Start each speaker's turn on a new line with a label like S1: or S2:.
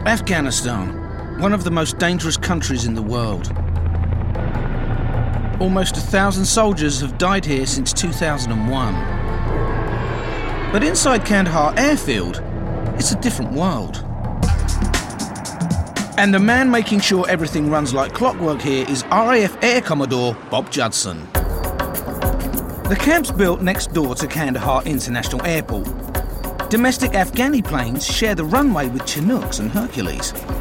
S1: Afghanistan, one of the most dangerous countries in the world. Almost 1,000 soldiers have died here since 2001. But inside Kandahar airfield, it's a different world. And the man making sure everything runs like clockwork here is RAF Air Commodore Bob Judson. The camp's built next door to Kandahar International Airport. Domestic Afghani planes share the runway with Chinooks and Hercules.